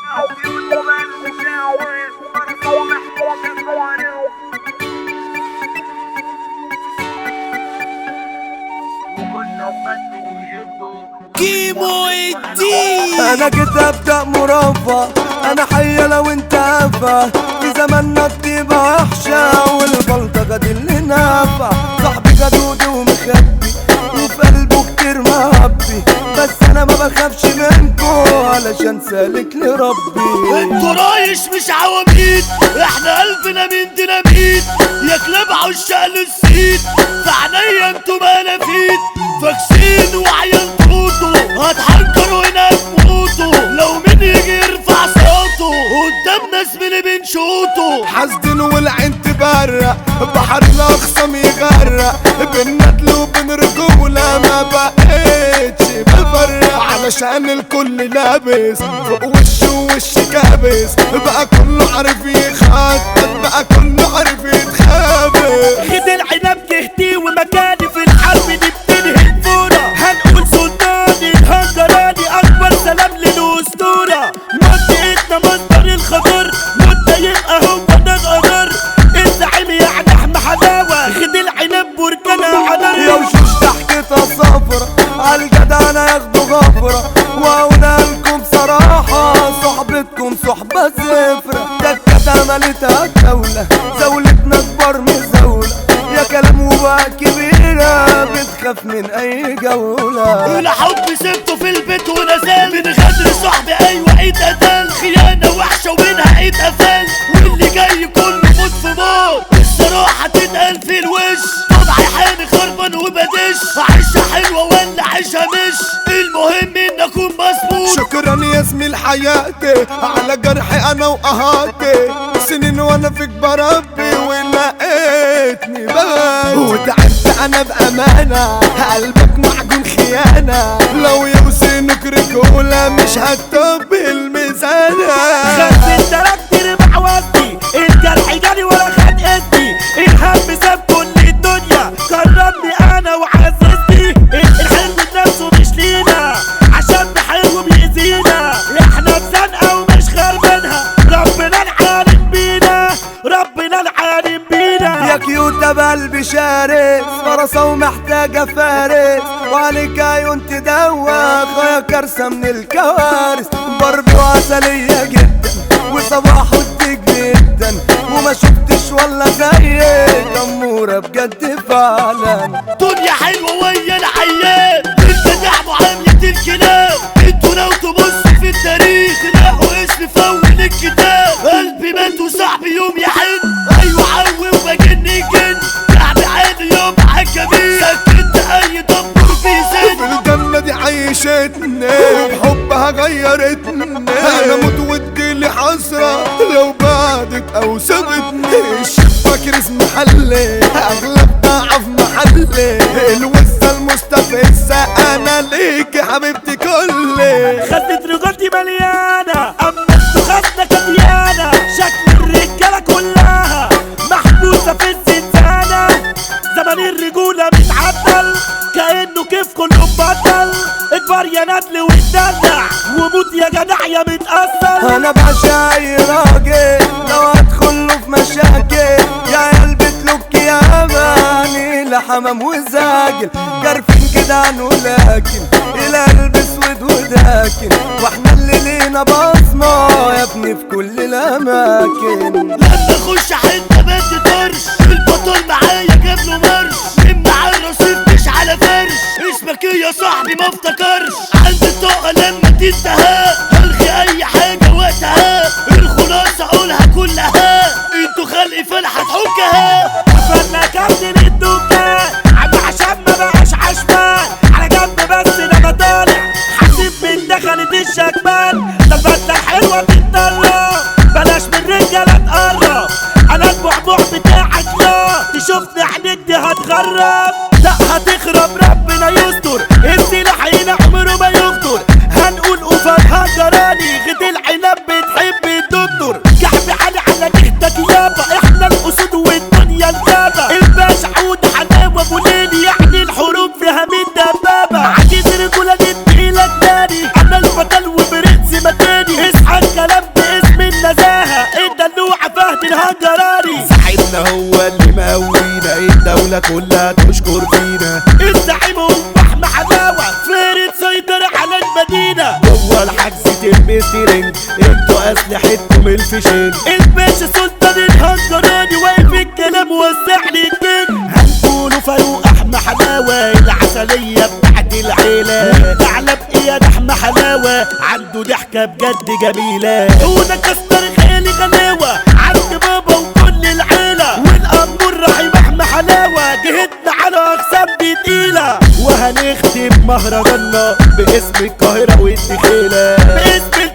كيمو الدين. انا كده ابدأ مرفه، انا حي لو انت هفه. في زماننا الطيبة وحشة والبلطجة دي اللي نافع. صاحبي جدودي ومخبي وفي قلبه كتير مهبي، بس انا ما بخافش منكو علشان سالك لربي. انتوا رايش مش عواميد، احنا قلبنا من ديناميت. يا كلاب عشاق للسيد، في عينيا انتوا منافيد. فاكسين وعيال توتو، هتحنكروا هنا تموتوا. لو مين يجي يرفع صوته قدام ناس من اللي بنشوطه. حسدن والعين تبرق، بحر الاخصام يغرق. بالندل وبين رجولة ما بقيتش بفرق، علشان الكل لابس فوق وشه وش كابس. بقى كله عارف يخطط، بقى كله عارف يتخابس. خد العنب تهدي ومكاني في الحرب دي بتنهي الفورة. هنقول سلطاني الهجراني اكبر سلام للاسطورة. منطقتنا مصدر الخطر، مدة يبقى هو ده القرار. الزعيم يعني احمى حلاوة، خد العنب بركانها حضر. يا وشوش ضحكتها صفرة، عالجدع انا ياخدوا غفرة. واقولها لكم صراحة، صحبتكم صحبة زفرة. دكة عملتها دولة، زولتنا اكبر مزولة. يا كلام وبقى كبيرة، بتخاف من اي جولة. الحب سبته في البيت ونزل، من غدر صاحبي ايوه اتقتل. خيانة وحشة ومنها اتقفل، واللي جاي كله موت في موت. الصراحة تتقال في الوش، طبعي حامي خربان وبدش. عيشة حلوة ولا عيشة مش، المهم ان اكون مظبوط. شكرا يا زميل حياتي على جرحي انا وقهاتي. سنين وانا فيك بربي ولقيتني بس، وتعبت انا بامانه. قلبك معجون خيانه، لو يوزنك رجوله مش هتطب الميزانه. خدت تركتني محوطتي، الجرح جالي ولا خد اسمي. الهم ساب كل الدنيا، كرمني انا وعززني. الحلم نفسه مش لينا، عشان بحلو بيأذينا. احنا في زنقه ومش خربانها، ربنا العالم بينا، ربنا العالم بينا. يا كيوتة بقلبي شارس، فرصة ومحتاجة فارس. وعليك عيون تدوخ يا كارثة من الكوارث. ضرب وعسلية جدا وصباح وديك جدا، وما شفتش ولا زيك أمورة بجد فعلا. دنيا حلوة ويا العيان، انت دع معاملة الكلاب. انتوا لو تبصوا في التاريخ تلاقوا اسمي في اول الكتاب. قلبي مات وصاحبي يوم يحن، ايوه عوي وبجن جن. لعبي عادي يوم عالكبير، سكت اي دبر في سن. في الجنة دي عيشتني، بحبها غيرتني. انا موت ودي حسرة لو بعدت او سابتني. الشباك رسم محلي، اغلب ضعف محلي. الوزة المستفزة انا ليك يا حبيبتي كلي. خدت رجولتي مليانة، اما انتوا خدنا كديانة. شكل الرجالة كلها محبوسة في الزنزانة. زمن الرجولة متعدل، كأنه كيف كله مبطل. اكبر يا ندل واتدلع، وموت يا جدع يا متأثر. انا بعشق اي راجل لو هدخل له في مشاكل. يا عيال بتلوك يا اماني لحمام وزاجل. جارفين كده عنه لكن القلب اسود وداكن. واحنا اللي لينا بصمة يا ابني في كل الاماكن. لما اخش حته ما تطرش، البطل معايا جاب له مرش. من معاه الرصيف مش على فرش، اسمك ايه يا صاحبي ما افتكرش. عندي الطاقه لما تنتهى، الغي اي حاجه وقتها. الخلاصه اقولها كلها، انتوا خلقي فلحه تحكها. فانا كابتن الدكان، عم عشان ما بقاش عشمان. على جنب بس لما طالع، حاسب من دخلت الشكمان. ده الفتله الحلوه بتطلع، بلاش من رجاله تقرب. انا البعبع بتاعك لا تشوفني عينيك دي هتغرب. لا هتخرب ربنا يستر، السلاح هنا عمره ما يخطر. هنقول اوفر هجراني، غد العنب بتحب الدكتور. كعب على جهتك يابا، احنا الاسود والدنيا الغابة. الباشا عود حلاوة ابو ليل، يعني الحروب فيها من دبابة. عجيز رجولة دي تقيلة تاني، انا البطل وبرنس مكاني. ترند، انتوا اسلحتكم الفشين. الباشا سلطان الهجراني واقف الكلام وسع لي الدنيا. هنقولوا فاروق احمد حلاوه العسليه بتاعت العيله. ثعلب اياد احمد حلاوه عنده ضحكه بجد جميله. وده كسر خيالي غلاوه عند بابا وكل العيله. والامور رحيم احمد حلاوه جهدنا على اقسام دي تقيله. وهنختم مهرجاننا باسم القاهره والدخيله، باسم